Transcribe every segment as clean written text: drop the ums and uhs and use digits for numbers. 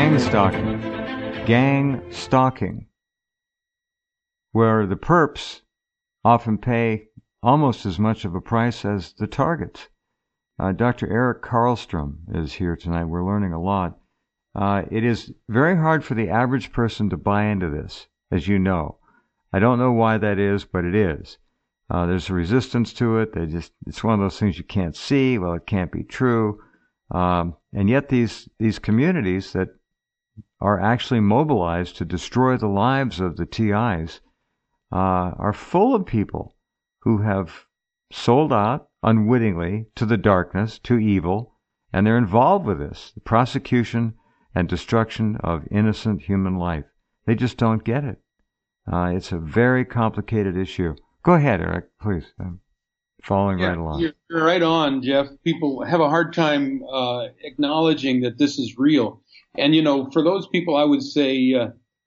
gang stalking. Gang stalking, where the perps often pay almost as much of a price as the targets. Dr. Eric Karlstrom is here tonight. We're learning a lot. It is very hard for the average person to buy into this, as you know. I don't know why that is, but it is. There's a resistance to it. It's one of those things you can't see. Well, it can't be true. And yet these communities that are actually mobilized to destroy the lives of the TIs are full of people who have sold out unwittingly to the darkness, to evil, and they're involved with this, the prosecution and destruction of innocent human life. They just don't get it. It's a very complicated issue. Go ahead, Eric, please. I'm following right along. You're right on, Jeff. People have a hard time acknowledging that this is real. And, for those people, I would say,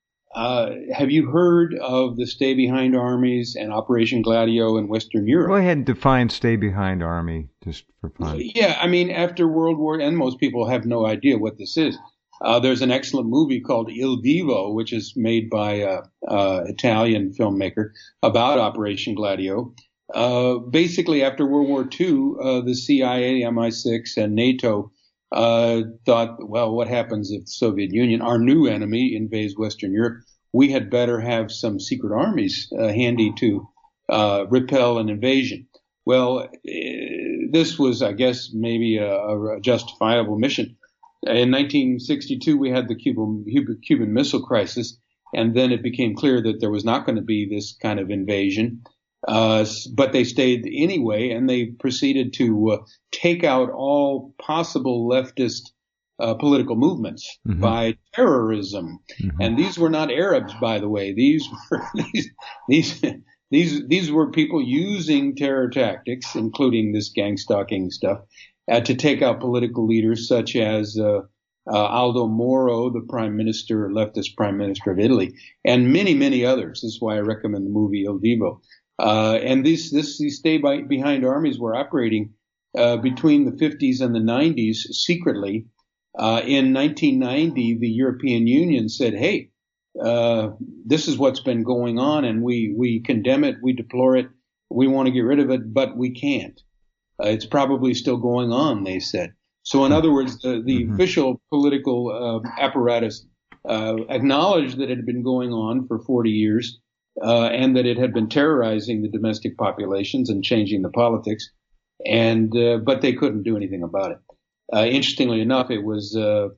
have you heard of the Stay Behind armies and Operation Gladio in Western Europe? Go ahead and define Stay Behind Army, just for fun. Yeah, after World War, and most people have no idea what this is. There's an excellent movie called Il Divo, which is made by an Italian filmmaker about Operation Gladio. Basically, after World War II, the CIA, MI6, and NATO thought, well, what happens if the Soviet Union, our new enemy, invades Western Europe? We had better have some secret armies handy to repel an invasion. Well, this was, I guess, maybe a justifiable mission. In 1962, we had the Cuban Missile Crisis, and then it became clear that there was not going to be this kind of invasion. But they stayed anyway, and they proceeded to take out all possible leftist political movements by terrorism. And these were not Arabs, by the way. These were people using terror tactics, including this gang stalking stuff, to take out political leaders such as Aldo Moro, the leftist prime minister of Italy, and many, many others. This is why I recommend the movie Il Divo. And these Stay Behind armies were operating between the 50s and the 90s secretly. In 1990, the European Union said, hey, this is what's been going on, and we condemn it, we deplore it, we want to get rid of it, but we can't. It's probably still going on, they said. So in other words, the official political apparatus acknowledged that it had been going on for 40 years and that it had been terrorizing the domestic populations and changing the politics, but they couldn't do anything about it. Interestingly enough, it was the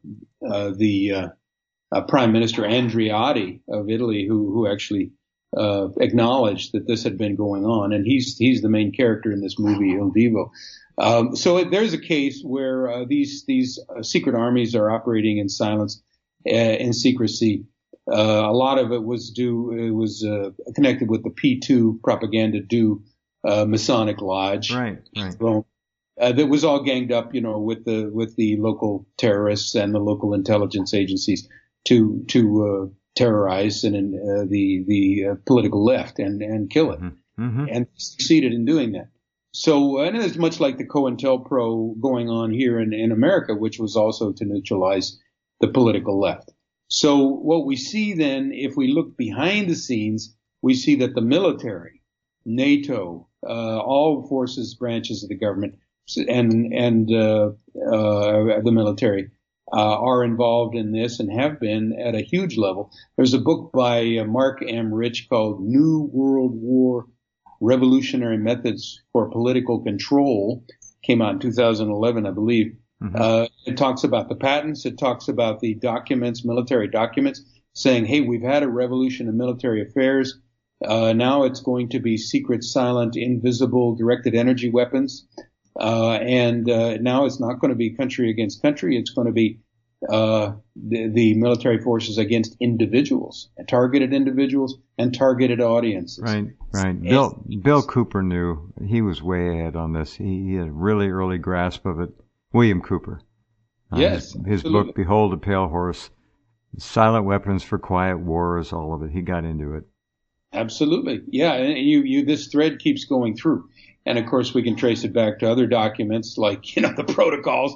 Prime Minister Andreotti of Italy who actually acknowledged that this had been going on, and he's the main character in this movie Il Divo. So there's a case where these secret armies are operating in silence, in secrecy. A lot of it was connected with the P2 Propaganda Do Masonic Lodge. Right. So, that was all ganged up, with the local terrorists and the local intelligence agencies to terrorize the political left and kill it, and succeeded in doing that. So, and it's much like the COINTELPRO going on here in America, which was also to neutralize the political left. So what we see then, if we look behind the scenes, we see that the military, NATO, all forces, branches of the government, and the military are involved in this and have been at a huge level. There's a book by Mark M. Rich called New World War Revolutionary Methods for Political Control. Came out in 2011, I believe. It talks about the patents. It talks about the documents, military documents, saying, hey, we've had a revolution in military affairs. Now it's going to be secret, silent, invisible, directed energy weapons. And now it's not going to be country against country. It's going to be the military forces against individuals, targeted individuals and targeted audiences. Right. Bill Cooper knew. He was way ahead on this. He had a really early grasp of it. William Cooper. Yes. His book, Behold a Pale Horse, Silent Weapons for Quiet Wars, all of it. He got into it. Absolutely. Yeah. And this thread keeps going through. And of course, we can trace it back to other documents like, the protocols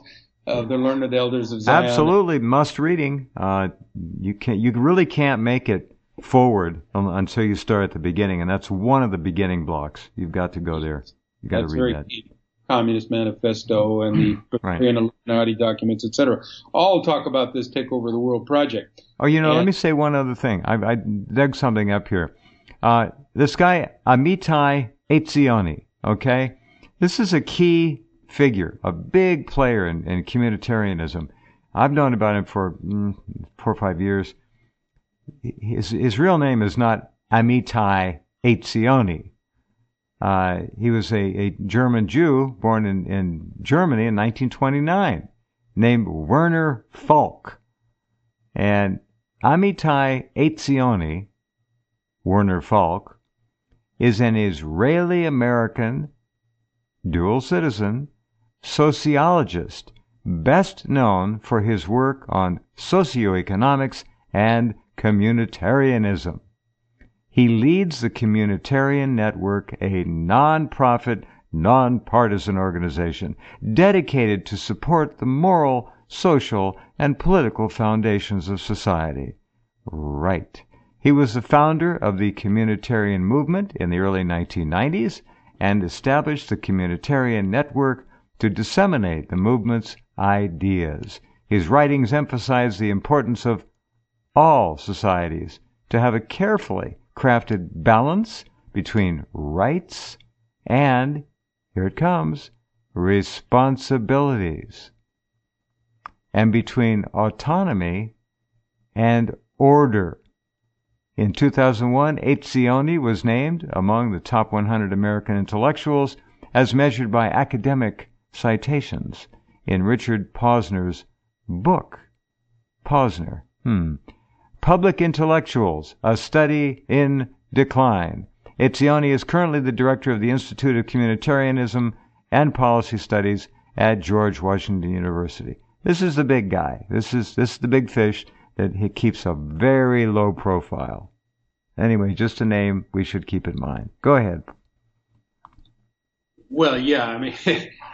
of the Learned Elders of Zion. Absolutely, must reading. You really can't make it forward until you start at the beginning, and that's one of the beginning blocks. You've got to go there. You got to read that. Key. Communist Manifesto and the Praetorian Illuminati documents, etc. All talk about this Take Over the World project. Oh, let me say one other thing. I dug something up here. This guy, Amitai Etzioni, okay? This is a key figure, a big player in communitarianism. I've known about him for 4 or 5 years. His real name is not Amitai Etzioni. He was a German Jew born in Germany in 1929, named Werner Falk. And Amitai Etzioni, Werner Falk, is an Israeli-American dual citizen sociologist, best known for his work on socioeconomics and communitarianism. He leads the Communitarian Network, a non-profit, non-partisan organization dedicated to support the moral, social, and political foundations of society. Right. He was the founder of the Communitarian movement in the early 1990s and established the Communitarian Network to disseminate the movement's ideas. His writings emphasize the importance of all societies to have a carefully crafted balance between rights and, here it comes, responsibilities, and between autonomy and order. In 2001, Etzioni was named among the top 100 American intellectuals as measured by academic citations in Richard Posner's book. Posner. Public Intellectuals, A Study in Decline. Etzioni is currently the director of the Institute of Communitarianism and Policy Studies at George Washington University. This is the big guy. This is the big fish that he keeps a very low profile. Anyway, just a name we should keep in mind. Go ahead. Well, yeah, I mean,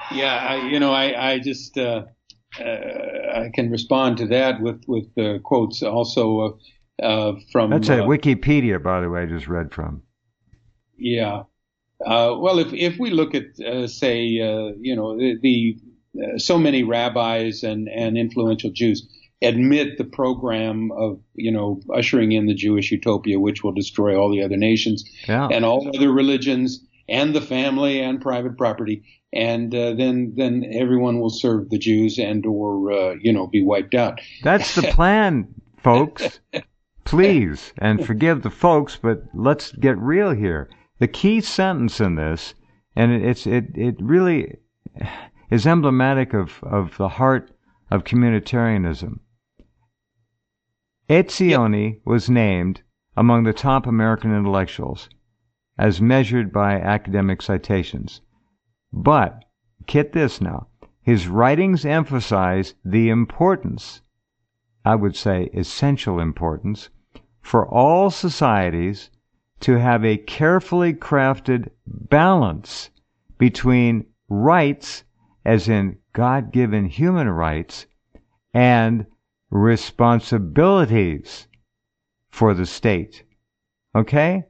I can respond to that with quotes also from. That's a Wikipedia, by the way, I just read from. Yeah. Well, if we look at so many rabbis and influential Jews admit the program of ushering in the Jewish utopia, which will destroy all the other nations and all other religions and the family and private property. And then everyone will serve the Jews and or be wiped out. That's the plan, folks. Please, and forgive the folks, but let's get real here. The key sentence in this, and it really is emblematic of the heart of communitarianism. Etzioni was named among the top American intellectuals, as measured by academic citations. But, get this now, his writings emphasize the importance, I would say essential importance, for all societies to have a carefully crafted balance between rights, as in God-given human rights, and responsibilities for the state. Okay?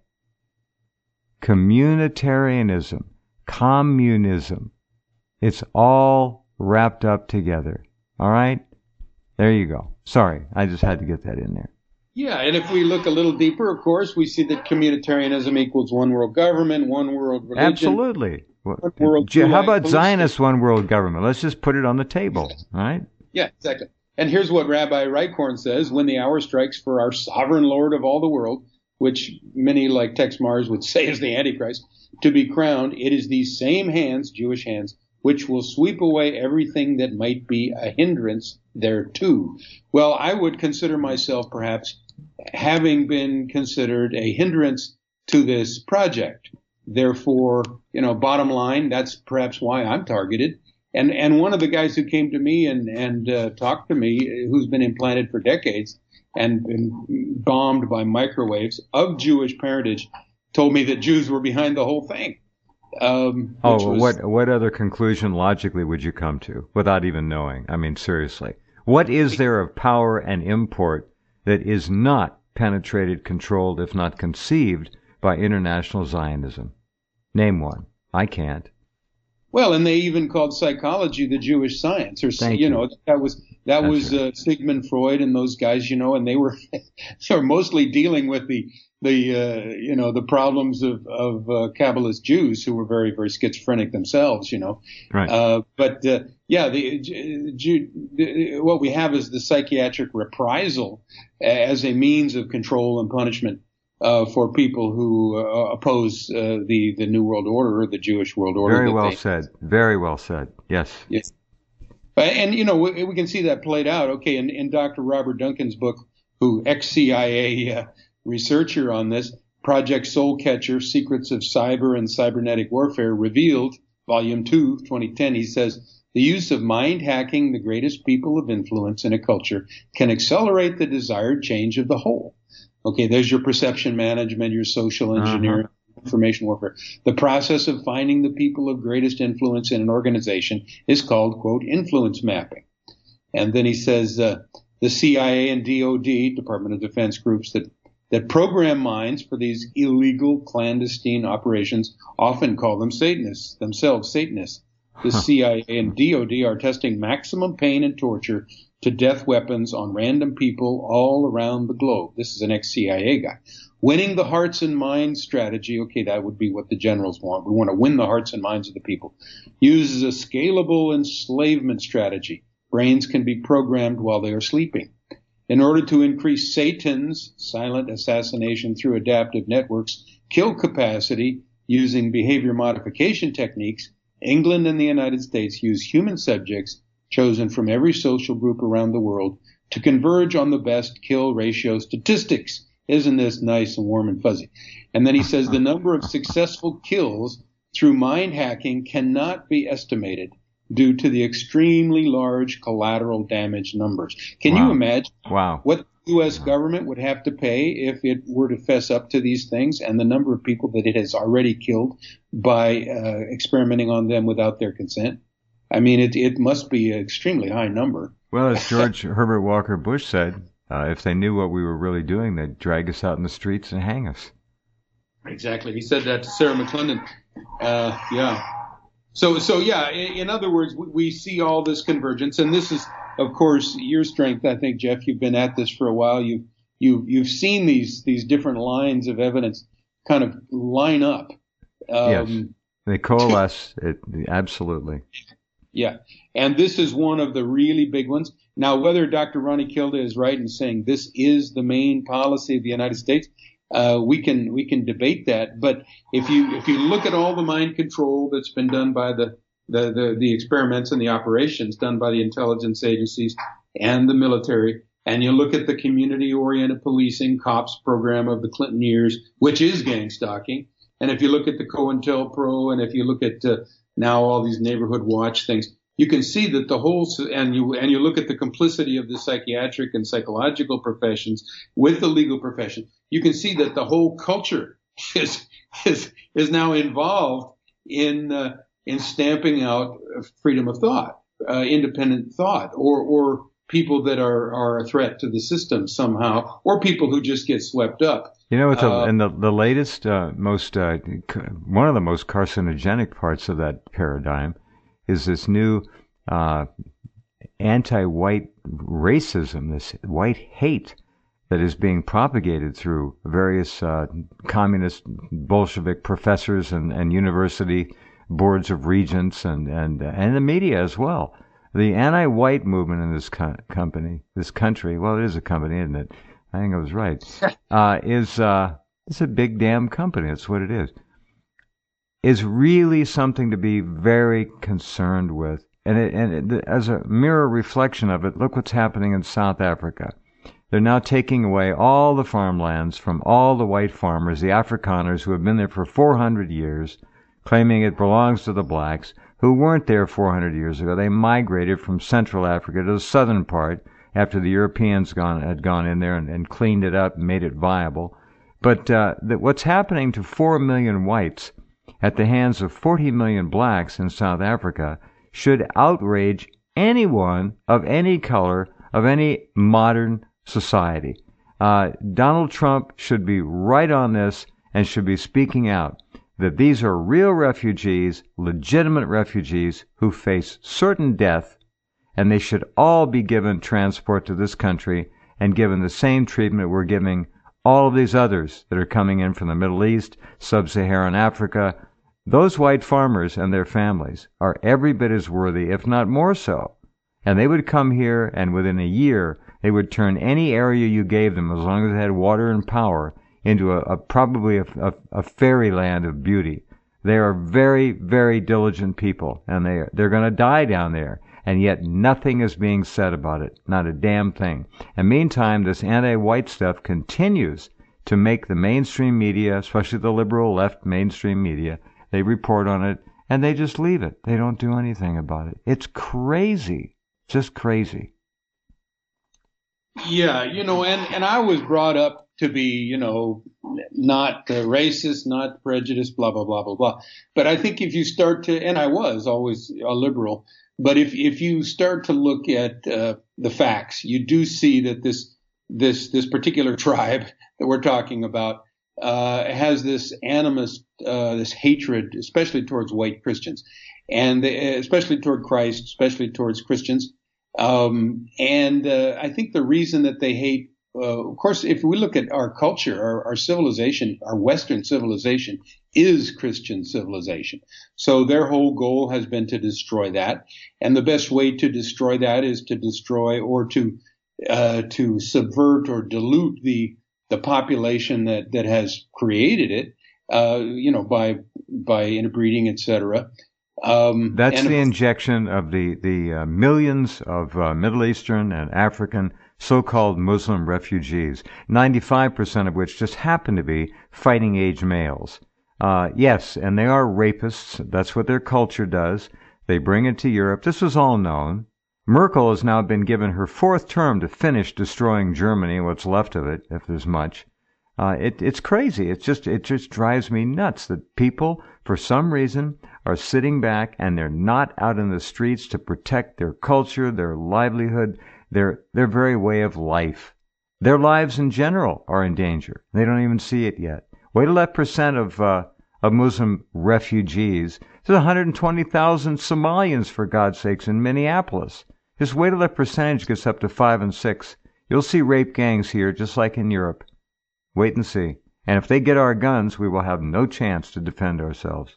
Communitarianism, communism, it's all wrapped up together. All right? There you go. Sorry, I just had to get that in there. Yeah, and if we look a little deeper, of course, we see that communitarianism equals one world government, one world religion. Absolutely. How about Zionist one world government? Let's just put it on the table, all right? Yeah, exactly. And here's what Rabbi Reichhorn says: when the hour strikes for our sovereign Lord of all the world, which many like Tex Mars would say is the Antichrist, to be crowned, it is these same hands, Jewish hands, which will sweep away everything that might be a hindrance thereto. Well, I would consider myself perhaps having been considered a hindrance to this project. Therefore, bottom line, that's perhaps why I'm targeted. And one of the guys who came to me and talked to me, who's been implanted for decades and been bombed by microwaves of Jewish parentage, told me that Jews were behind the whole thing. What other conclusion logically would you come to without even knowing? I mean, seriously. What is there of power and import that is not penetrated, controlled, if not conceived, by international Zionism? Name one. I can't. Well, and they even called psychology the Jewish science, or that was right. Sigmund Freud and those guys, and they were mostly dealing with the problems of Kabbalist Jews who were very, very schizophrenic themselves, Right. What we have is the psychiatric reprisal as a means of control and punishment for people who oppose the New World Order or the Jewish World Order. Very well said. Very well said. Yes. Yes. And, we can see that played out. Okay, in Dr. Robert Duncan's book, who ex-CIA researcher on this, Project Soulcatcher, Secrets of Cyber and Cybernetic Warfare Revealed, Volume 2, 2010, he says, the use of mind hacking the greatest people of influence in a culture can accelerate the desired change of the whole. Okay, there's your perception management, your social engineering, information warfare. The process of finding the people of greatest influence in an organization is called, quote, influence mapping. And then he says the CIA and DOD, Department of Defense groups that program minds for these illegal clandestine operations often call them Satanists, themselves Satanists. The CIA and DOD are testing maximum pain and torture to death weapons on random people all around the globe. This is an ex-CIA guy. Winning the hearts and minds strategy, okay, that would be what the generals want. We want to win the hearts and minds of the people. Uses a scalable enslavement strategy. Brains can be programmed while they are sleeping. In order to increase Satan's silent assassination through adaptive networks, kill capacity using behavior modification techniques, England and the United States use human subjects chosen from every social group around the world to converge on the best kill ratio statistics. Isn't this nice and warm and fuzzy? And then he says the number of successful kills through mind hacking cannot be estimated due to the extremely large collateral damage numbers. Can you imagine what the U.S. government would have to pay if it were to fess up to these things and the number of people that it has already killed by experimenting on them without their consent? I mean, it must be an extremely high number. Well, as George Herbert Walker Bush said, if they knew what we were really doing, they'd drag us out in the streets and hang us. Exactly. He said that to Sarah McClendon. So in other words, we see all this convergence, and this is, of course, your strength. I think, Jeff, you've been at this for a while. You've seen these different lines of evidence kind of line up. Yes, they coalesce. Absolutely. Yeah, and this is one of the really big ones. Now, whether Dr. Ronnie Kilda is right in saying this is the main policy of the United States, we can debate that. But if you look at all the mind control that's been done by the experiments and the operations done by the intelligence agencies and the military, and you look at the community-oriented policing COPS program of the Clinton years, which is gang stalking, and if you look at the COINTELPRO, and if you look at now all these neighborhood watch things, you can see that the whole, and you look at the complicity of the psychiatric and psychological professions with the legal profession, you can see that the whole culture is now involved in stamping out freedom of thought, independent thought, or people that are a threat to the system somehow, or people who just get swept up. And the latest, one of the most carcinogenic parts of that paradigm is this new anti-white racism, this white hate that is being propagated through various communist Bolshevik professors and university boards of regents and the media as well. The anti-white movement in this country, well, it is a company, isn't it? I think I was right. It's a big damn company. That's what it is really something to be very concerned with. And as a mirror reflection of it, look what's happening in South Africa. They're now taking away all the farmlands from all the white farmers, the Afrikaners who have been there for 400 years, claiming it belongs to the blacks, who weren't there 400 years ago. They migrated from Central Africa to the southern part after the Europeans had gone in there and cleaned it up and made it viable. But what's happening to 4 million whites at the hands of 40 million blacks in South Africa should outrage anyone of any color, of any modern society. Donald Trump should be right on this and should be speaking out that these are real refugees, legitimate refugees who face certain death, and they should all be given transport to this country and given the same treatment we're giving all of these others that are coming in from the Middle East, Sub-Saharan Africa. Those white farmers and their families are every bit as worthy, if not more so. And they would come here, and within a year, they would turn any area you gave them, as long as it had water and power, into probably a fairyland of beauty. They are very, very diligent people, and they're going to die down there. And yet nothing is being said about it. Not a damn thing. And meantime, this anti-white stuff continues to make the mainstream media, especially the liberal left mainstream media, they report on it, and they just leave it. They don't do anything about it. It's crazy. Just crazy. Yeah, and I was brought up to be, not racist, not prejudiced, blah, blah, blah, blah, blah. But I think if you start to, and I was always a liberal, but if you start to look at the facts, you do see that this particular tribe that we're talking about has this animus, this hatred, especially towards white Christians, and especially toward Christ, especially towards Christians. I think the reason that they hate, of course, if we look at our culture, our civilization, our Western civilization is Christian civilization. So their whole goal has been to destroy that. And the best way to destroy that is to destroy or to subvert or dilute the population that has created it, by interbreeding, etc. That's the injection of the millions of Middle Eastern and African so-called Muslim refugees, 95% of which just happen to be fighting-age males. Yes, and they are rapists. That's what their culture does. They bring it to Europe. This was all known. Merkel has now been given her 4th term to finish destroying Germany, what's left of it, if there's much. It's crazy. It just drives me nuts that people, for some reason, are sitting back and they're not out in the streets to protect their culture, their livelihood, their very way of life. Their lives in general are in danger. They don't even see it yet. Wait till that percent of Muslim refugees. There's 120,000 Somalians, for God's sakes, in Minneapolis. Just wait till that percentage gets up to 5 and 6. You'll see rape gangs here, just like in Europe. Wait and see. And if they get our guns, we will have no chance to defend ourselves.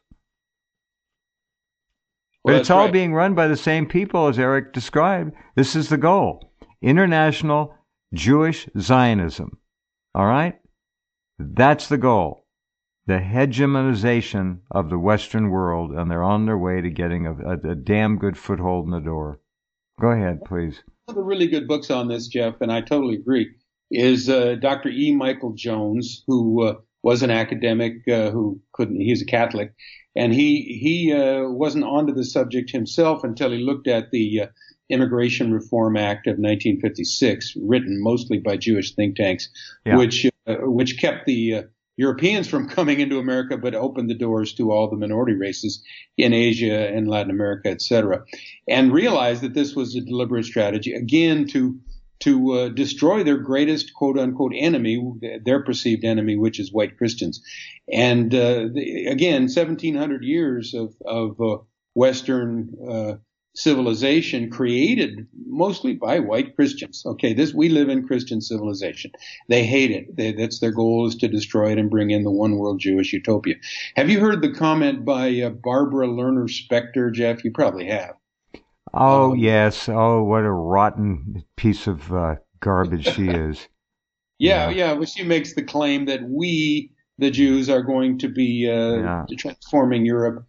But it's all being run by the same people as Eric described. This is the goal. International Jewish Zionism. All right? That's the goal. The hegemonization of the Western world, and they're on their way to getting a damn good foothold in the door. Go ahead, please. One of the really good books on this, Jeff, and I totally agree, is Dr. E. Michael Jones, who was an academic he's a Catholic, and he wasn't onto the subject himself until he looked at the Immigration Reform Act of 1956, written mostly by Jewish think tanks, yeah, which kept the Europeans from coming into America, but opened the doors to all the minority races in Asia and Latin America, etc., and realized that this was a deliberate strategy, again, to destroy their greatest quote-unquote enemy, their perceived enemy, which is white Christians. And again, 1,700 years of Western civilization created mostly by white Christians. Okay, we live in Christian civilization. They hate it. That's their goal, is to destroy it and bring in the one world Jewish utopia. Have you heard the comment by Barbara Lerner Specter, Jeff? You probably have. Oh, yes. Oh, what a rotten piece of garbage she is. Yeah. Well, she makes the claim that we, the Jews, are going to be transforming Europe,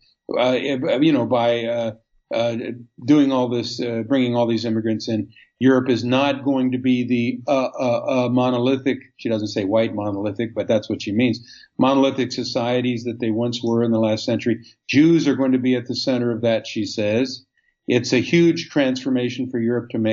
by doing all this, bringing all these immigrants in. Europe is not going to be the monolithic, she doesn't say white monolithic, but that's what she means, monolithic societies that they once were in the last century. Jews are going to be at the center of that, she says. It's a huge transformation for Europe to make.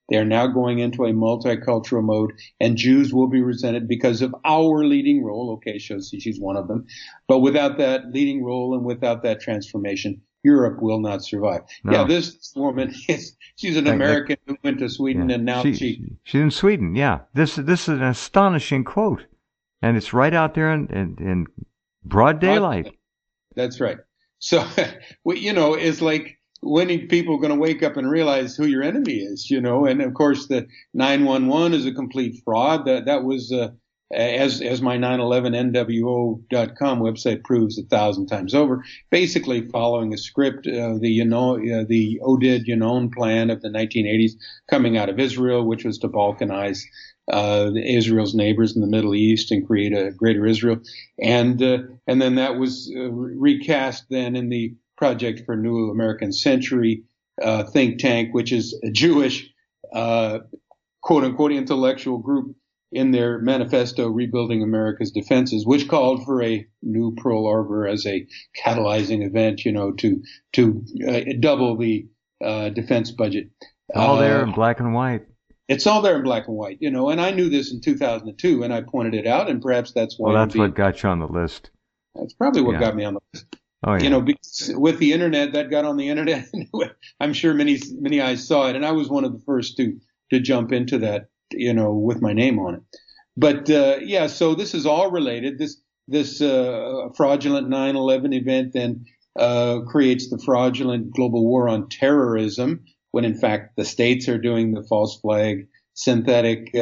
They are now going into a multicultural mode, and Jews will be resented because of our leading role. Okay, she's one of them. But without that leading role and without that transformation, Europe will not survive. No. Yeah, this woman she's an American who went to Sweden, and now she's in Sweden. Yeah, this is an astonishing quote, and it's right out there in broad daylight. That's right. So, it's like, when are people going to wake up and realize who your enemy is, And of course, the 911 is a complete fraud. That was, as my 911nwo.com website proves 1,000 times over, basically following a script, the Oded Yinon plan of the 1980s coming out of Israel, which was to balkanize Israel's neighbors in the Middle East and create a greater Israel. And then that was recast then in the Project for New American Century think tank, which is a Jewish quote unquote intellectual group in their manifesto Rebuilding America's Defenses, which called for a new Pearl Harbor as a catalyzing event, to double the defense budget. All there in black and white. It's all there in black and white, and I knew this in 2002, and I pointed it out, and perhaps that's why. Well, that's what got you on the list. That's probably what got me on the list. Oh, yeah. Because with the internet, that got on the internet. I'm sure many eyes saw it, and I was one of the first to jump into that, with my name on it. But so this is all related. This fraudulent 9/11 event then creates the fraudulent global war on terrorism, when in fact the states are doing the false flag, synthetic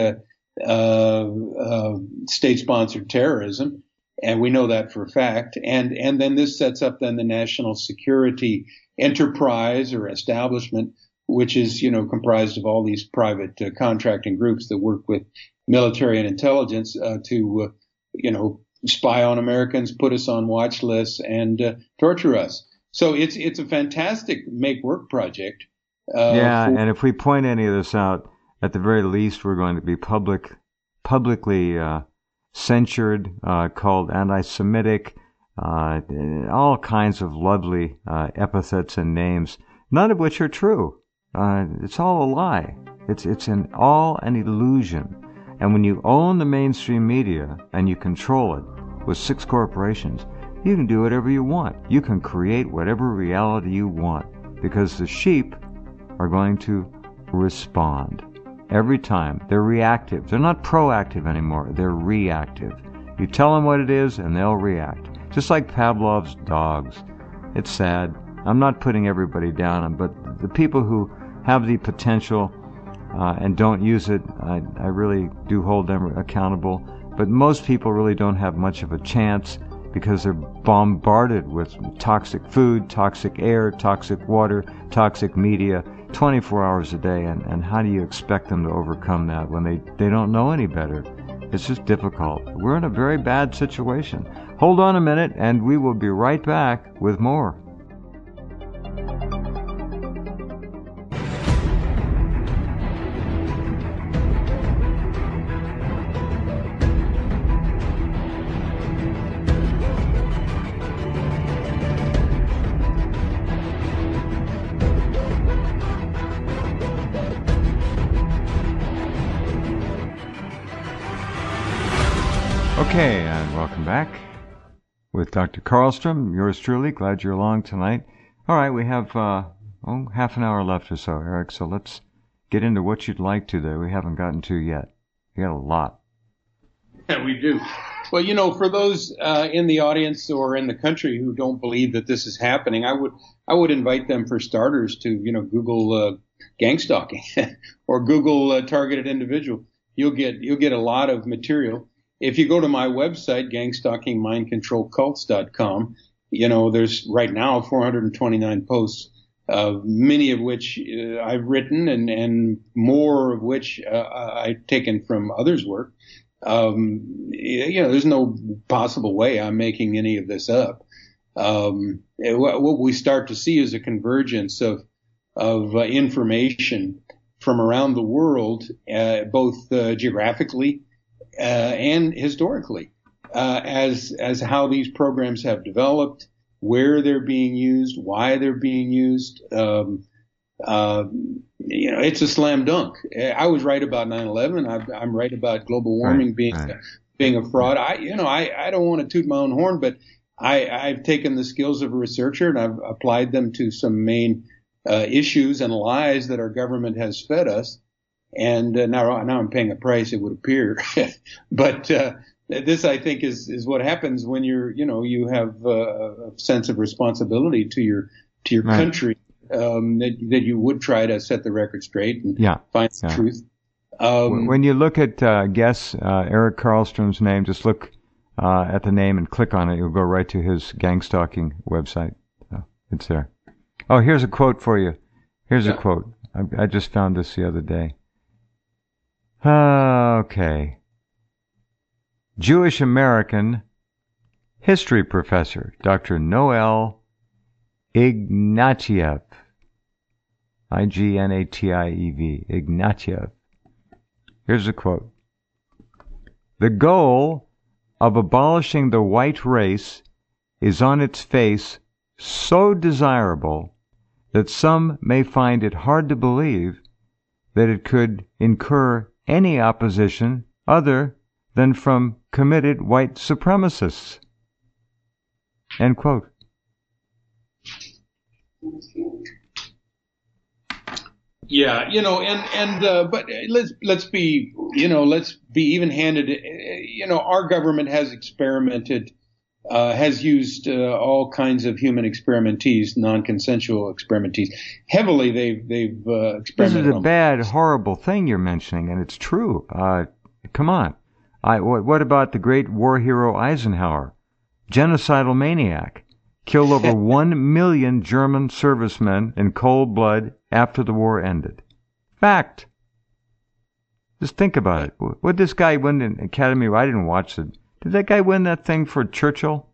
state-sponsored terrorism. And we know that for a fact. And then this sets up then the national security enterprise or establishment, which is, comprised of all these private contracting groups that work with military and intelligence to spy on Americans, put us on watch lists, and torture us. So it's a fantastic make work project. And if we point any of this out, at the very least, we're going to be publicly censured, called anti-Semitic, all kinds of lovely epithets and names, none of which are true. It's all a lie. It's all an illusion. And when you own the mainstream media and you control it with 6 corporations, you can do whatever you want. You can create whatever reality you want, because the sheep are going to respond. Every time. They're reactive. They're not proactive anymore. They're reactive. You tell them what it is and they'll react. Just like Pavlov's dogs. It's sad. I'm not putting everybody down, but the people who have the potential and don't use it, I really do hold them accountable. But most people really don't have much of a chance, because they're bombarded with toxic food, toxic air, toxic water, toxic media, 24 hours a day. And how do you expect them to overcome that when they don't know any better? It's just difficult. We're in a very bad situation. Hold on a minute, and we will be right back with more. Okay, and welcome back with Dr. Karlstrom. Yours truly. Glad you're along tonight. All right, we have half an hour left or so, Eric, so let's get into what you'd like to that we haven't gotten to yet. We got a lot. Yeah, we do. Well, for those in the audience or in the country who don't believe that this is happening, I would invite them, for starters, to Google gang stalking or Google targeted individual. You'll get a lot of material. If you go to my website, gangstalkingmindcontrolcults.com, there's right now 429 posts, many of which I've written and more of which I've taken from others' work. There's no possible way I'm making any of this up. What we start to see is a convergence of information from around the world, both geographically and historically, as how these programs have developed, where they're being used, why they're being used, it's a slam dunk. I was right about 9/11. I'm right about global warming being a fraud. I don't want to toot my own horn, but I've taken the skills of a researcher and I've applied them to some main issues and lies that our government has fed us. And now I'm paying a price, it would appear. But this, I think, is what happens when you have a sense of responsibility to your country, that you would try to set the record straight and find the truth. When you look at guess Eric Karlstrom's name, just look at the name and click on it. You'll go right to his gang stalking website. It's there. Oh, here's a quote for you. Here's a quote. I just found this the other day. Okay. Jewish American history professor, Dr. Noel Ignatiev. Ignatiev. Ignatiev. Here's a quote. The goal of abolishing the white race is on its face so desirable that some may find it hard to believe that it could incur any opposition other than from committed white supremacists. End quote. Yeah, but let's be even-handed. Our government has experimented, has used all kinds of human experiments, non-consensual experiments. Heavily, they've experimented. This is a bad, horrible thing you're mentioning, and it's true. Come on. What about the great war hero Eisenhower? Genocidal maniac. Killed over 1 million German servicemen in cold blood after the war ended. Fact. Just think about it. Would this guy win an Academy? I didn't watch it. Did that guy win that thing for Churchill?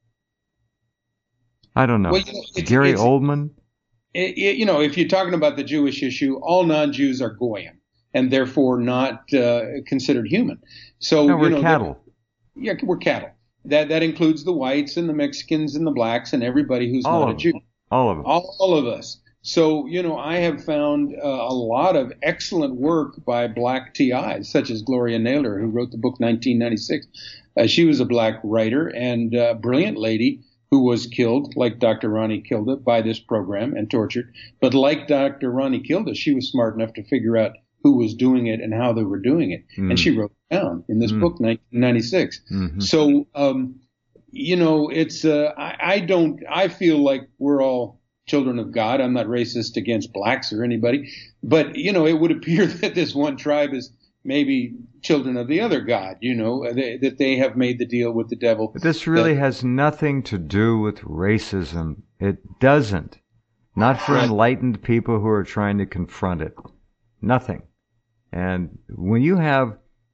I don't know. Well, Gary Oldman? If you're talking about the Jewish issue, all non-Jews are goyim and therefore not considered human. So we're cattle. We're cattle. That includes the whites and the Mexicans and the blacks and everybody who's not a Jew. All of them. All of us. So, I have found a lot of excellent work by black TIs, such as Gloria Naylor, who wrote the book 1996. She was a black writer and a brilliant lady who was killed, like Dr. Ronnie Kilda, by this program and tortured. But like Dr. Ronnie Kilda, she was smart enough to figure out who was doing it and how they were doing it. And she wrote it down in this book, 1996. Mm-hmm. So, it's, I feel like we're all children of God. I'm not racist against blacks or anybody, but, it would appear that this one tribe is maybe children of the other God, that they have made the deal with the devil. But this really has nothing to do with racism. It doesn't. Not for enlightened people who are trying to confront it. Nothing. And when you have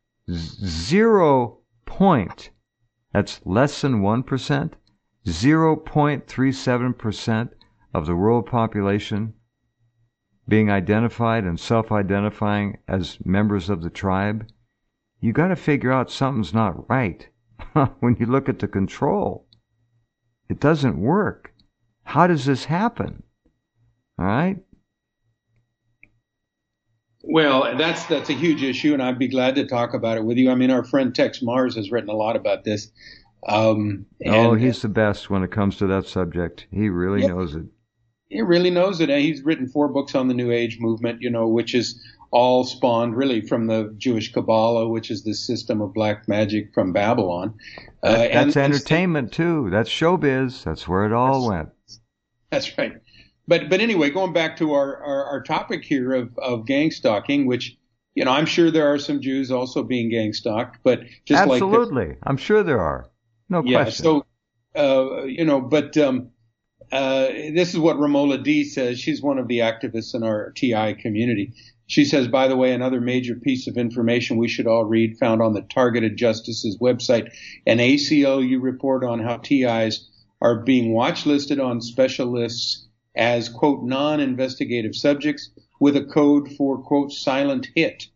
0 point, that's less than 1%, 0.37% of the world population being identified and self-identifying as members of the tribe, you got to figure out something's not right. When you look at the control, it doesn't work. How does this happen? All right? Well, that's a huge issue, and I'd be glad to talk about it with you. I mean, our friend Tex Mars has written a lot about this. He's the best when it comes to that subject. He really knows it. He really knows it. And he's written 4 books on the New Age movement, which is all spawned really from the Jewish Kabbalah, which is the system of black magic from Babylon. That's entertainment, too. That's showbiz. That's where it all went. That's right. But anyway, going back to our topic here of gang stalking, which, I'm sure there are some Jews also being gang stalked, but just absolutely, I'm sure there are, no question. So, this is what Romola D says. She's one of the activists in our TI community. She says, by the way, another major piece of information we should all read, found on the Targeted Justice's website, an ACLU report on how TIs are being watch listed on special lists as, quote, non-investigative subjects with a code for, quote, silent hit.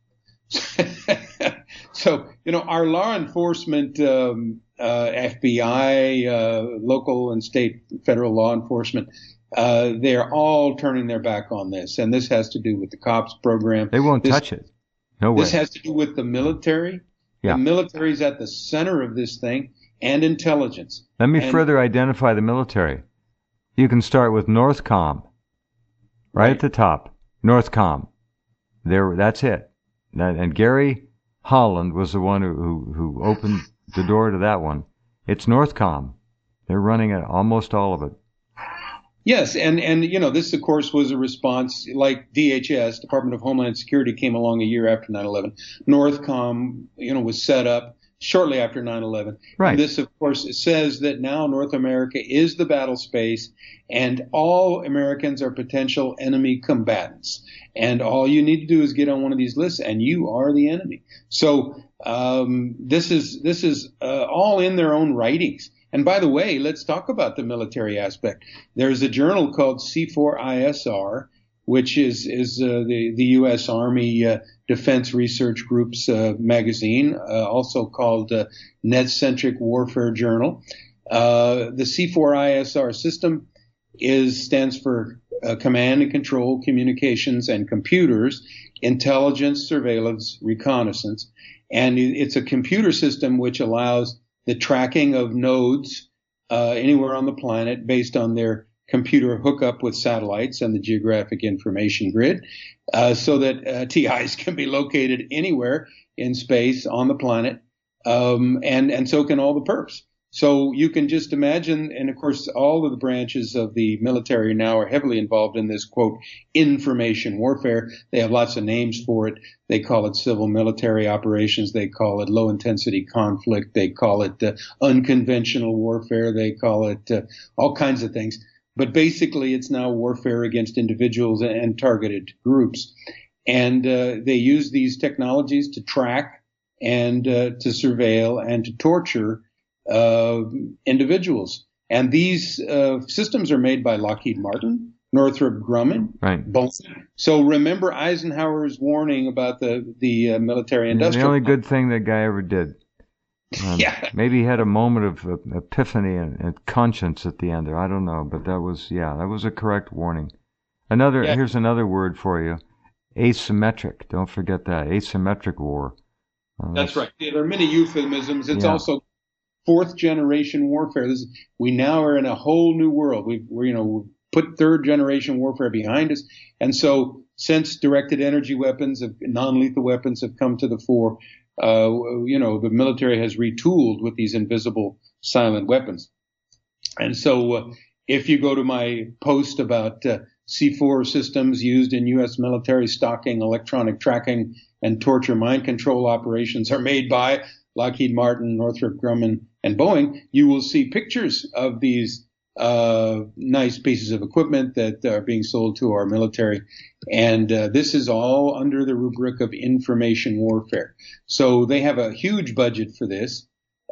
So, our law enforcement, FBI, local and state federal law enforcement they're all turning their back on this. And this has to do with the COPS program. They won't touch it. No way. This has to do with the military. Yeah. The military is at the center of this thing, and intelligence. Let me further identify the military. You can start with Northcom, right at the top. Northcom. There, that's it. And Gary Holland was the one who opened the door to that one. It's Northcom. They're running almost all of it. Yes, and this, of course, was a response like DHS, Department of Homeland Security, came along a year after 9/11. Northcom, was set up shortly after 9/11. Right. And this, of course, says that now North America is the battle space, and all Americans are potential enemy combatants. And all you need to do is get on one of these lists, and you are the enemy. So this is all in their own writings. And by the way, let's talk about the military aspect. There's a journal called C4ISR, which is the U.S. Army Defense Research Group's magazine, also called Net-Centric Warfare Journal. The C4ISR system stands for Command and Control, Communications and Computers, Intelligence, Surveillance, Reconnaissance. And it's a computer system which allows the tracking of nodes anywhere on the planet based on their computer hookup with satellites and the geographic information grid, so that TIs can be located anywhere in space on the planet, and so can all the perps. So you can just imagine, and of course all of the branches of the military now are heavily involved in this, quote, information warfare. They have lots of names for it. They call it civil military operations. They call it low intensity conflict. They call it unconventional warfare. They call it all kinds of things. But basically it's now warfare against individuals and targeted groups. And they use these technologies to track and to surveil and to torture individuals. And these systems are made by Lockheed Martin, Northrop Grumman, right. Boeing. So remember Eisenhower's warning about the military industrial. The only good thing that guy ever did. Yeah. Maybe he had a moment of epiphany and conscience at the end there. I don't know, but that was a correct warning. Here's another word for you. Asymmetric. Don't forget that. Asymmetric war. That's right. Yeah, there are many euphemisms. It's also fourth generation warfare. We now are in a whole new world. We've put third generation warfare behind us. And so since directed energy weapons, non-lethal weapons have come to the fore, the military has retooled with these invisible silent weapons. And so if you go to my post about C4 systems used in U.S. military stocking, electronic tracking, and torture mind control operations are made by Lockheed Martin, Northrop Grumman, and Boeing, you will see pictures of these nice pieces of equipment that are being sold to our military. And this is all under the rubric of information warfare. So they have a huge budget for this.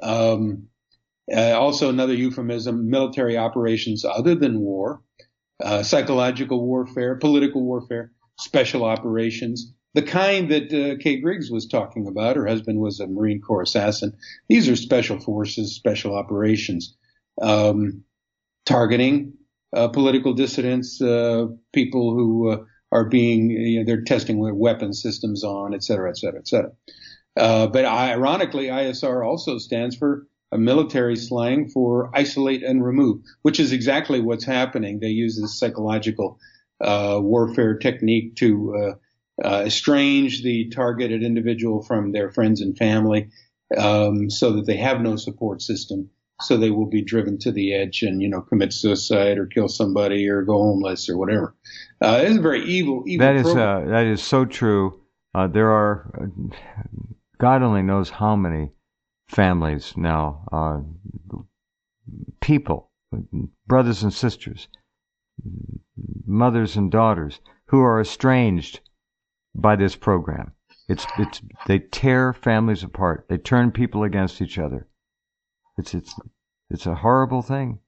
Also another euphemism, military operations other than war, psychological warfare, political warfare, special operations, the kind that Kay Griggs was talking about. Her husband was a Marine Corps assassin. These are special forces, special operations, targeting political dissidents, people who are being, they're testing their weapon systems on, et cetera, et cetera, et cetera. But ironically, ISR also stands for a military slang for isolate and remove, which is exactly what's happening. They use this psychological warfare technique to estrange the targeted individual from their friends and family, so that they have no support system. So they will be driven to the edge and, commit suicide or kill somebody or go homeless or whatever. It's a very evil program. That is so true. There are, God only knows how many families now, people, brothers and sisters, mothers and daughters, who are estranged by this program. They tear families apart. They turn people against each other. It's a horrible thing.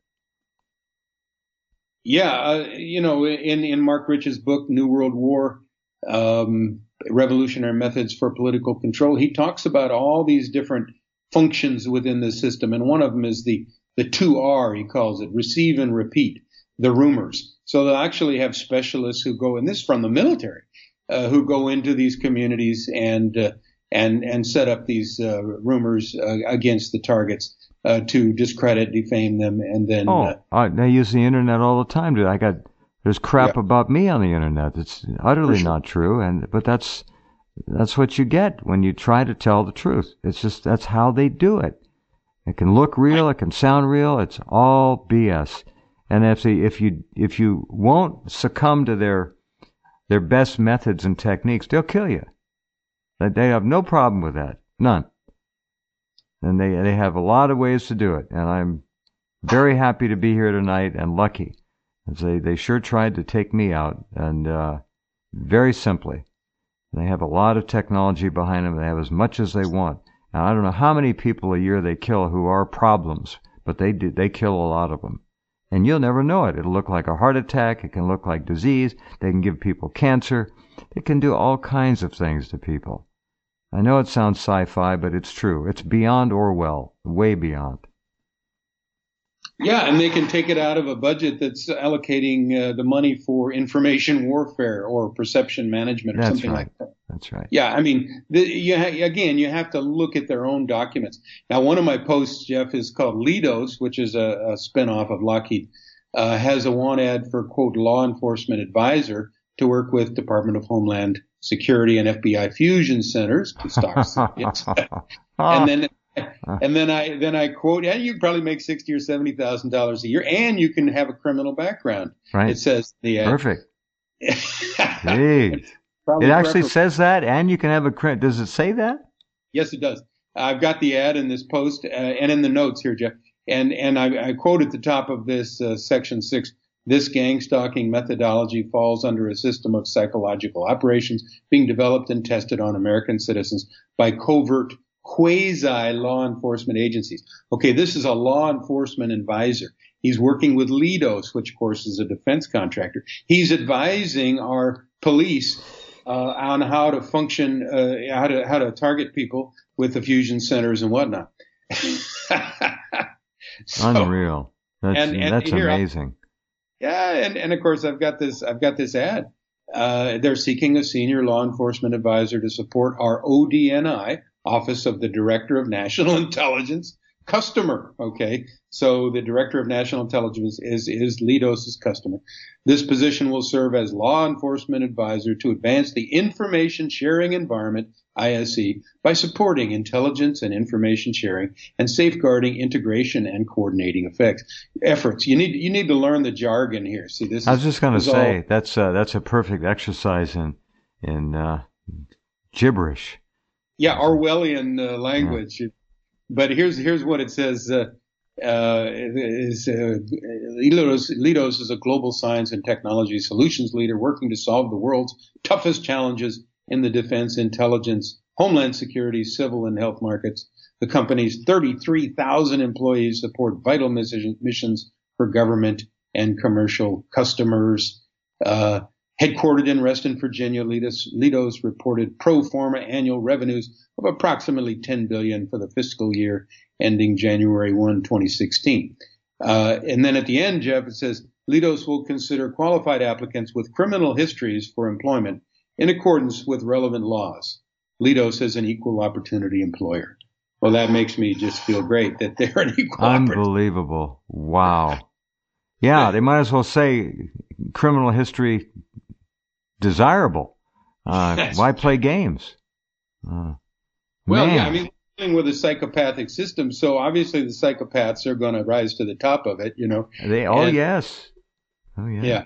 Yeah, in Mark Rich's book, New World War, Revolutionary Methods for Political Control, he talks about all these different functions within the system, and one of them is the 2R, he calls it, receive and repeat, the rumors. So they'll actually have specialists who go, and this is from the military, who go into these communities and set up these rumors against the targets to discredit, defame them, and then. They use the internet all the time, dude. There's crap about me on the internet. It's utterly not true, but that's what you get when you try to tell the truth. It's just that's how they do it. It can look real, it can sound real. It's all BS. And if you won't succumb to their best methods and techniques, they'll kill you. They have no problem with that, none. And they have a lot of ways to do it. And I'm very happy to be here tonight and lucky. They sure tried to take me out, and very simply. They have a lot of technology behind them. They have as much as they want. Now, I don't know how many people a year they kill who are problems, but they kill a lot of them. And you'll never know it. It'll look like a heart attack. It can look like disease. They can give people cancer. They can do all kinds of things to people. I know it sounds sci-fi, but it's true. It's beyond Orwell, way beyond. Yeah, and they can take it out of a budget that's allocating the money for information warfare or perception management or something like that. That's right. Yeah, I mean, you have to look at their own documents. Now, one of my posts, Jeff, is called Leidos, which is a spinoff of Lockheed, has a want ad for, quote, law enforcement advisor to work with Department of Homeland Security and FBI fusion centers to stop civilians. And then I quote, yeah, you probably make $60,000 or $70,000 a year, and you can have a criminal background. Right. It says the ad. Perfect. Jeez. It actually says that, and you can have a. Does it say that? Yes, it does. I've got the ad in this post and in the notes here, Jeff. And I quote at the top of this section 6. This gang stalking methodology falls under a system of psychological operations being developed and tested on American citizens by covert quasi-law enforcement agencies. Okay, this is a law enforcement advisor. He's working with Leidos, which, of course, is a defense contractor. He's advising our police on how to function, how to target people with the fusion centers and whatnot. Unreal. That's amazing. And of course, I've got this ad. They're seeking a senior law enforcement advisor to support our ODNI, Office of the Director of National Intelligence, customer. Okay, so the Director of National Intelligence is Leidos' customer. This position will serve as law enforcement advisor to advance the information sharing environment, ISE, by supporting intelligence and information sharing and safeguarding integration and coordinating efforts. You need to learn the jargon here. See, I was just going to say that's a perfect exercise in gibberish. Yeah, Orwellian language. Yeah. But here's what it says. Leidos is a global science and technology solutions leader working to solve the world's toughest challenges in the defense, intelligence, homeland security, civil, and health markets. The company's 33,000 employees support vital missions for government and commercial customers. Headquartered in Reston, Virginia, Leidos reported pro forma annual revenues of approximately $10 billion for the fiscal year ending January 1, 2016. And then at the end, Jeff, it says, Leidos will consider qualified applicants with criminal histories for employment in accordance with relevant laws. Leidos is an equal opportunity employer. Well, that makes me just feel great that they're an equal opportunity. Unbelievable. Wow. Yeah, they might as well say criminal history desirable. Why play games? Well, yeah, I mean, we're dealing with a psychopathic system, so obviously the psychopaths are going to rise to the top of it, you know. Yes. Oh, yeah. Yeah.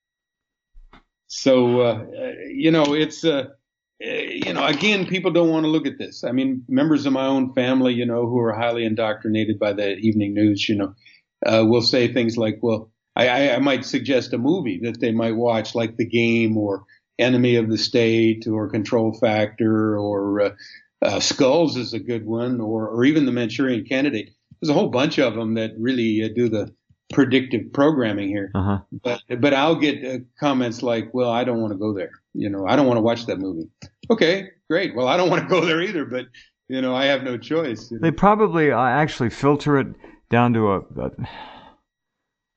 So, it's, again, people don't want to look at this. I mean, members of my own family, who are highly indoctrinated by the evening news, will say things like, well, I might suggest a movie that they might watch, like The Game or Enemy of the State or Control Factor or Skulls is a good one, or even The Manchurian Candidate. There's a whole bunch of them that really do the predictive programming here. Uh-huh. But I'll get comments like, well, I don't want to go there. I don't want to watch that movie. Okay, great. Well, I don't want to go there either, but, I have no choice. They probably actually filter it down to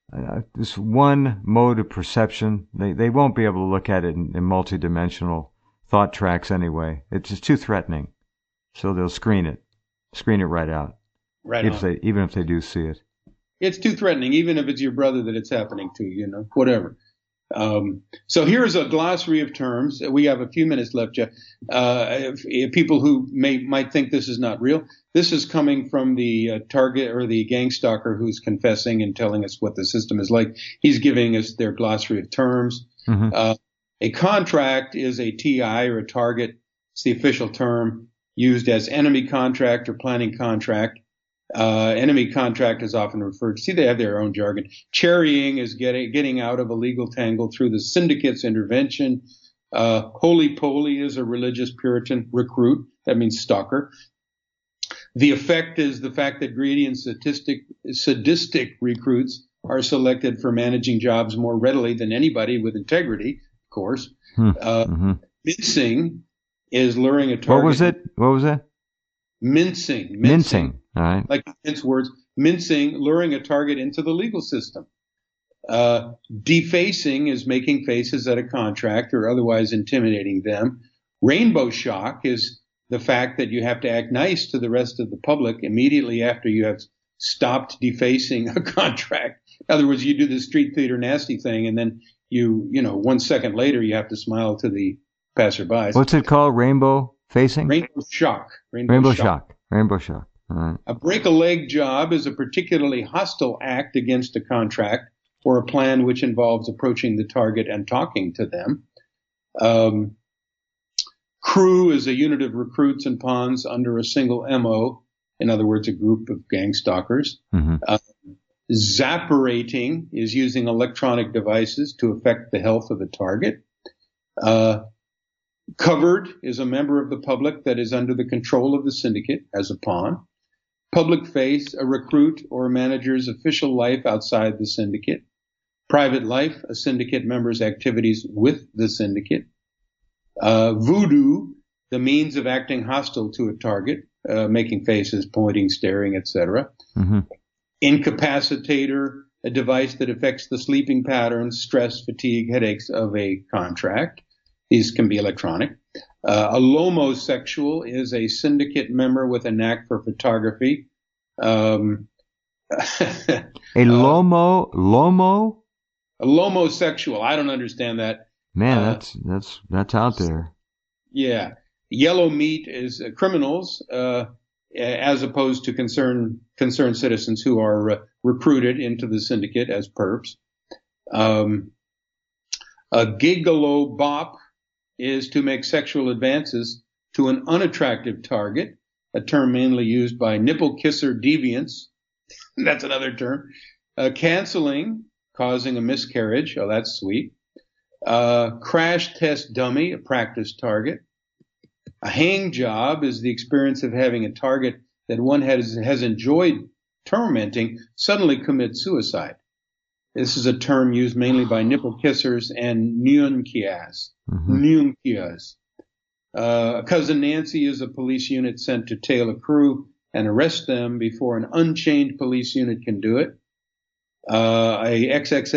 this one mode of perception. They won't be able to look at it in multidimensional thought tracks anyway. It's just too threatening. So they'll screen it right out. Right on. Even if they do see it. It's too threatening, even if it's your brother that it's happening to, whatever. So here's a glossary of terms. We have a few minutes left, Jeff. If people who might think this is not real, this is coming from the target or the gang stalker who's confessing and telling us what the system is like. He's giving us their glossary of terms. Mm-hmm. A contract is a TI or a target. It's the official term used as enemy contract or planning contract. Enemy contract is often referred to. See, they have their own jargon. Cherrying is getting out of a legal tangle through the syndicate's intervention. Holy poly is a religious Puritan recruit. That means stalker. The effect is the fact that greedy and sadistic recruits are selected for managing jobs more readily than anybody with integrity, of course. Mincing is luring a target. What was it? Mincing. All right. Like mince words. Mincing, luring a target into the legal system. Defacing is making faces at a contract or otherwise intimidating them. Rainbow shock is the fact that you have to act nice to the rest of the public immediately after you have stopped defacing a contract. In other words, you do the street theater nasty thing, and then you 1 second later you have to smile to the passerbys. What's it called? Rainbow facing? Rainbow shock. Rainbow shock. Right. A break-a-leg job is a particularly hostile act against a contract or a plan which involves approaching the target and talking to them. Crew is a unit of recruits and pawns under a single MO, in other words, a group of gang stalkers. Mm-hmm. Zapperating is using electronic devices to affect the health of a target. Covered is a member of the public that is under the control of the syndicate as a pawn. Public face, a recruit or a manager's official life outside the syndicate. Private life, a syndicate member's activities with the syndicate. Voodoo, the means of acting hostile to a target, making faces, pointing, staring, etc. Mm-hmm. Incapacitator, a device that affects the sleeping patterns, stress, fatigue, headaches of a contract. These can be electronic. A lomosexual is a syndicate member with a knack for photography. A lomo? A lomosexual. I don't understand that. Man, that's out there. Yeah. Yellow meat is criminals, as opposed to concerned citizens who are recruited into the syndicate as perps. A gigolo bop is to make sexual advances to an unattractive target, a term mainly used by nipple kisser deviants. That's another term. Canceling, causing a miscarriage. Oh, that's sweet. Crash test dummy, a practice target. A hang job is the experience of having a target that one has enjoyed tormenting suddenly commit suicide. This is a term used mainly by nipple kissers and nyunkias. Mm-hmm. Cousin Nancy is a police unit sent to tail a crew and arrest them before an unchained police unit can do it. A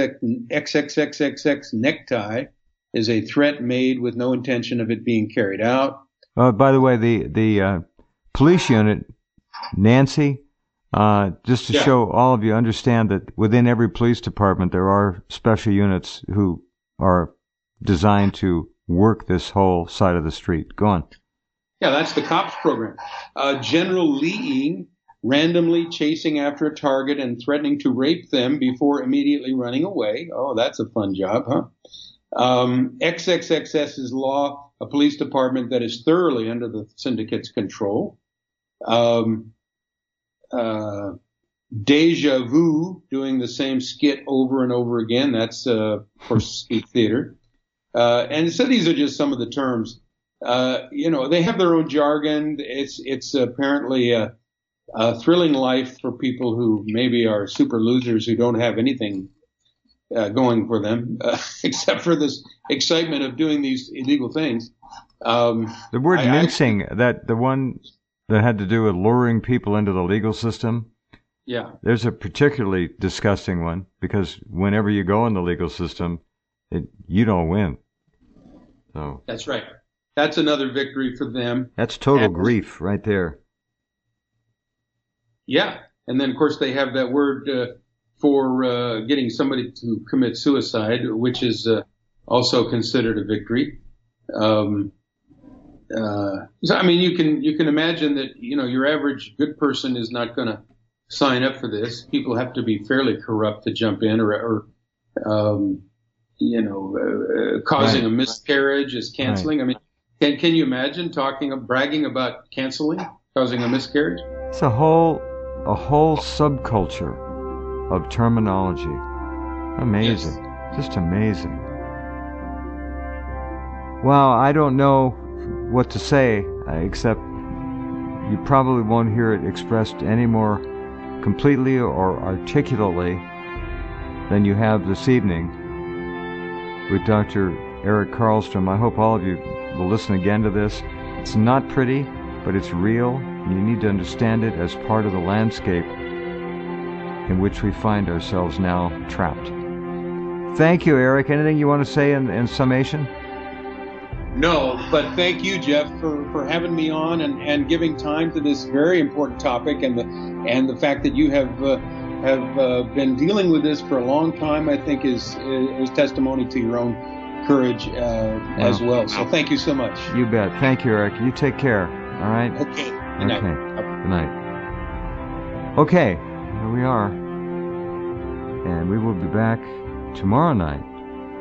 XXXXX necktie is a threat made with no intention of it being carried out. By the way, the police unit, Nancy, just to show all of you understand that within every police department there are special units who are designed to work this whole side of the street. Go on. Yeah, that's the COPS program. General Leeing, randomly chasing after a target and threatening to rape them before immediately running away. Oh, that's a fun job, huh? XXXS is law, a police department that is thoroughly under the syndicate's control. Deja vu, doing the same skit over and over again. That's for speak theater. And so these are just some of the terms. They have their own jargon. It's apparently a thrilling life for people who maybe are super losers who don't have anything going for them except for this excitement of doing these illegal things. The word mincing, the one that had to do with luring people into the legal system, Yeah. There's a particularly disgusting one because whenever you go in the legal system, you don't win. So that's right. That's another victory for them. That's total grief right there. Yeah. And then, of course, they have that word for getting somebody to commit suicide, which is also considered a victory. So, I mean, you can imagine that, your average good person is not going to sign up for this. People have to be fairly corrupt to jump in or causing a miscarriage is canceling. Right. I mean, can you imagine bragging about causing a miscarriage? It's a whole subculture of terminology. Amazing. Yes. Just amazing. Well, I don't know what to say, except you probably won't hear it expressed any more completely or articulately than you have this evening with Dr. Eric Karlstrom. I hope all of you will listen again to this. It's not pretty, but it's real, and you need to understand it as part of the landscape in which we find ourselves now trapped. Thank you, Eric. Anything you want to say in summation? No, but thank you, Jeff, for having me on and giving time to this very important topic, and the fact that you have been dealing with this for a long time, I think is testimony to your own courage as well. So thank you so much. You bet. Thank you, Eric. You take care. All right? Okay. Good night. Good night. Okay, here we are. And we will be back tomorrow night.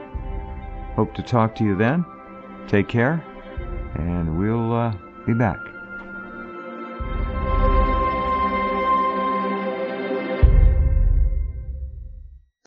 Hope to talk to you then. Take care, and we'll be back.